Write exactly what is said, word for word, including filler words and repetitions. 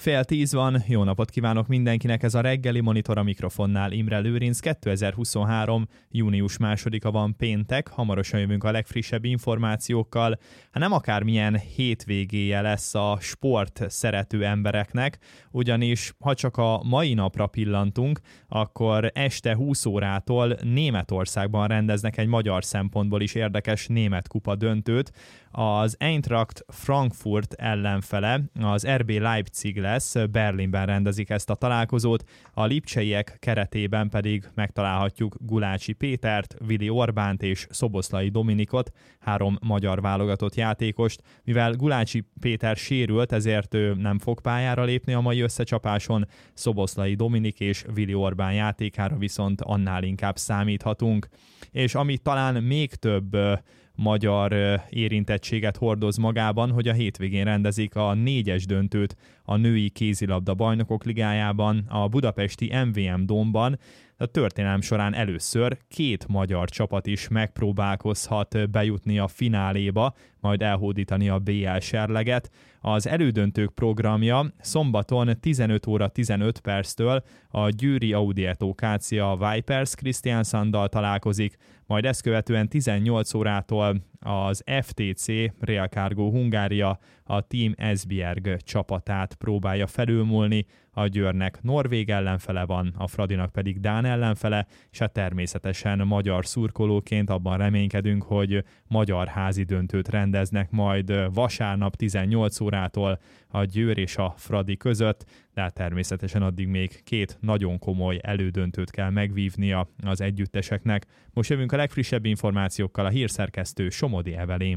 Fél tíz van, jó napot kívánok mindenkinek, ez a reggeli Monitor, a mikrofonnál Imre Lőrinc. kétezer-huszonhárom. június másodika van, péntek, hamarosan jövünk a legfrissebb információkkal. Hát nem akármilyen hétvégéje lesz a sport szerető embereknek, ugyanis ha csak a mai napra pillantunk, akkor este húsz órától Németországban rendeznek egy magyar szempontból is érdekes német kupa döntőt. Az Eintracht Frankfurt ellenfele, az er bé Leipzig lesz, Berlinben rendezik ezt a találkozót, a lipcseiek keretében pedig megtalálhatjuk Gulácsi Pétert, Vili Orbánt és Szoboszlai Dominikot, három magyar válogatott játékost. Mivel Gulácsi Péter sérült, ezért ő nem fog pályára lépni a mai összecsapáson, Szoboszlai Dominik és Vili Orbán játékára viszont annál inkább számíthatunk. És ami talán még több magyar érintettséget hordoz magában, hogy a hétvégén rendezik a négyes döntőt a női kézilabda bajnokok ligájában, a budapesti em vé em Dome-ban. A történelem során először két magyar csapat is megpróbálkozhat bejutni a fináléba, majd elhódítani a bé el serleget. Az elődöntők programja szombaton tizenöt óra tizenöt perctől a győri Audietto Kácia Vipers Kristiansanddal találkozik, majd ezt követően tizennyolc órától az ef té cé Real Cargo Hungária a Team Esbjerg csapatát próbálja felülmúlni. A Győrnek norvég ellenfele van, a Fradinak pedig dán ellenfele, és hát természetesen magyar szurkolóként abban reménykedünk, hogy magyar házi döntőt rendeznek majd vasárnap tizennyolc órától a Győr és a Fradi között, de hát természetesen addig még két nagyon komoly elődöntőt kell megvívnia az együtteseknek. Most jövünk a legfrissebb információkkal, a hírszerkesztő Somodi Evelén.